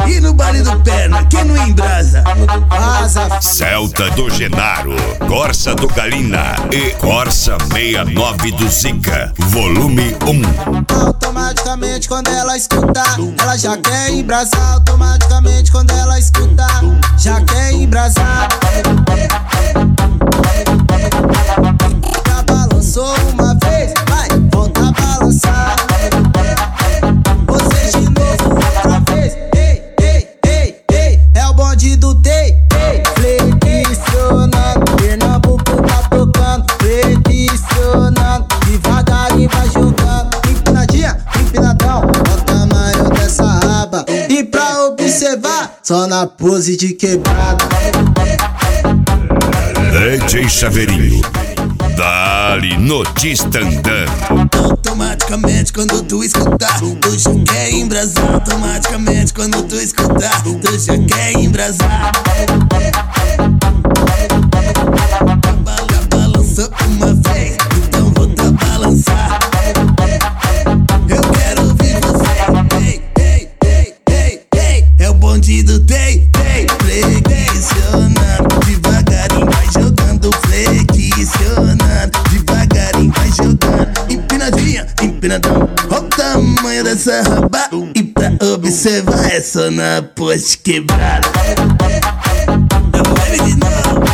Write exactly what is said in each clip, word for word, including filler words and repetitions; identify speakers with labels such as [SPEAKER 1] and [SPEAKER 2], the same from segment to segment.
[SPEAKER 1] E no baile do perna, quem não embrasa?
[SPEAKER 2] Celta do Genaro, Corsa do Galina e Corsa sessenta e nove do Zika, volume um.
[SPEAKER 3] Automaticamente quando ela escuta, ela já quer embrasar. Automaticamente quando ela escuta, já quer embrasar. Já balançou uma vez, vai, volta a balançar. Você de novo outra vez, ei, ei, ei, ei. É o bonde do Tei, ei, flexionando. Pernambuco tá tocando, flexionando. Devagarinho vai jogando, empinadinha, empinadão. Olha o tamanho dessa raba. E pra observar, só na pose de quebrada.
[SPEAKER 2] D J Chaveirinho, dali no Tistandã.
[SPEAKER 1] Automaticamente quando tu escutar, tu já quer embrasar. Automaticamente quando tu escutar, tu já quer embrasar. Já balançou uma vez, então vou tá balançar. Eu quero ouvir você. Ei, ei, ei, ei, ei. É o bonde do Tei, Tei, flexionando. Devagarinho vai jogando, flexionando. Devagarinho vai jogando, empinadinha, empinadão. Olha o tamanho dessa raba. E pra observar é só na poste quebrada. Vai de novo.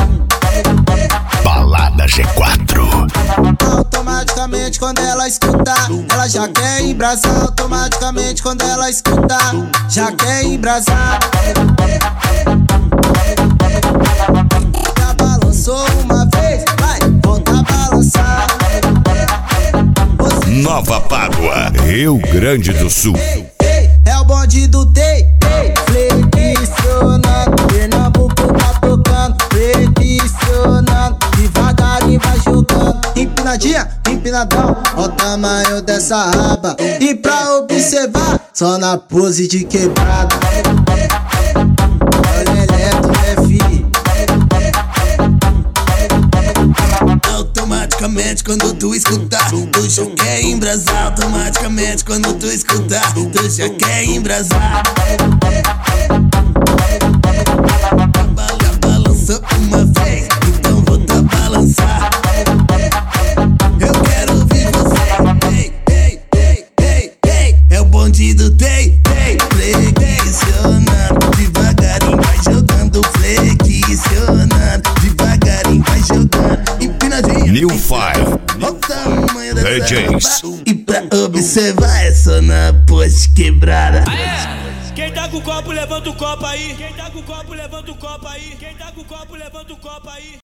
[SPEAKER 2] Balada G quatro.
[SPEAKER 3] Automaticamente quando ela escuta, ela já quer embrasar. Automaticamente quando ela escuta, já quer embrasar. Já balançou uma vez, vai, volta a balançar. Você
[SPEAKER 2] Nova Pádua, Rio Grande do Sul.
[SPEAKER 3] Ei, ei, é o bonde do Tei, ei, flexionando. Pernambuco tá tocando, flexionando. Devagarinho vai jogando, empinadinha, empinadão. Olha o tamanho dessa raba. E pra observar, só na pose de quebrada. Olha eletro, né, filho?
[SPEAKER 1] Automaticamente quando tu escutar, tu já quer embrasar. Automaticamente quando tu escutar, tu já quer embrasar. Já balançou uma vez, então vou tá balançar. Eu quero ouvir você. Ei, ei, ei, ei, ei. É o bonde do Tei, Tei, flexionando. Devagarinho vai jogando, flexionando. Devagarinho vai jogando, empinadinho.
[SPEAKER 2] New Five
[SPEAKER 1] Olha o tamanho dessa
[SPEAKER 2] D Js.
[SPEAKER 1] raba. E pra observar é só na poste quebrada.
[SPEAKER 4] Quem tá com o copo, levanta o copo aí. Quem tá com o copo, levanta o copo aí. Quem tá com o copo, levanta o copo aí.